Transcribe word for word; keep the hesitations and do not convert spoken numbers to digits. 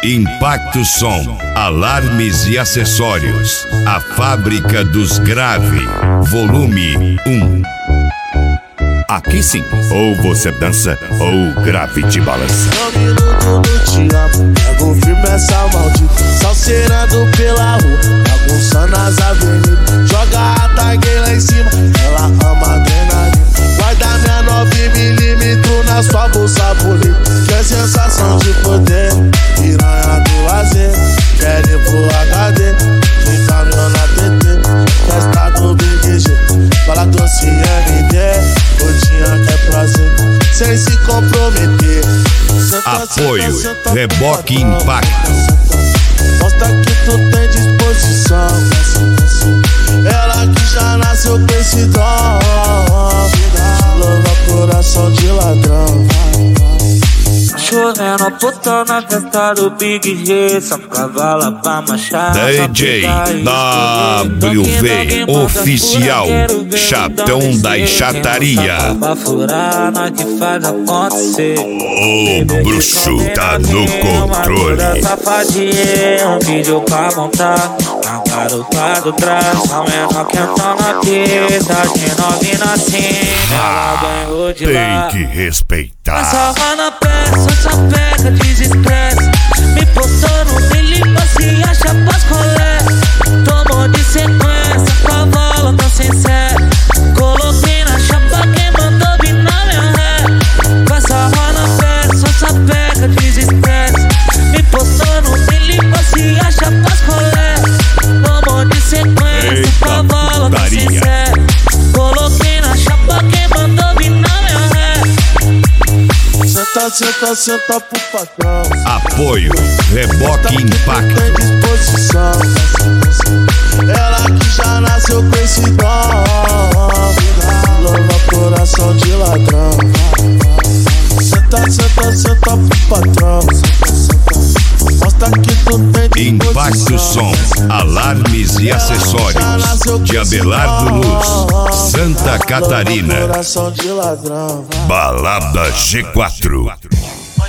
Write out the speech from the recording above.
Impacto Som, alarmes e acessórios. A fábrica dos grave, volume um. Aqui sim, ou você dança ou o grave te balança. Um minuto no te amo, pego firme essa maldita, salseirando pela rua, bagunçando as avenidas. Joga a taguei lá em cima, ela ama adrenalina. Guarda minha nove milímetros na sua bolsa bonita. Quer sensação de poder, piranha do lazer. Quer ir pro H D, de caminhão na T T. Festa do Big G, fala doce M D. Gordinha quer prazer, sem se comprometer. Senta, Apoio, senta, senta, Reboque patrão. Impacto. Mostra que tu tem disposição. Ela que já nasceu com esse dom. Louva coração de ladrão. Chovendo a puta na festa do Big G, só cavala pra machar. D J W V Oficial, Chatão da Chataria. Pra furar, nós que faz acontecer. O bruxo tá no controle. Safadinha, um vídeo pra montar. Arrancar do trás, a menor quentando aqui. Tá de novinha assim, ela banhou de lá. Tem que respeitar. Passava na peça, só pega desestresse. Me postando, me limpa, se acha pras colé. Tomou de sequência, cavalo tão sincero. Coloquei na chapa quem mandou vir na minha ré. Passava na peça, só pega desestresse. Me postando, me limpa, se acha pras colé. Tomou de sequência, cavalo tão sincero. Coloquei na chapa quem mandou vir na minha ré. Senta, senta, senta pro patrão. Apoio, Reboque Impacto. Tem disposição. Ela que já nasceu com esse dom. Louva coração de ladrão. Senta, senta, senta pro patrão. Mostra que tu tem Impacto disposição. Som, alarmes e acessórios. De Abelardo Luz, Santa Catarina. Coração de ladrão. Balada G quatro.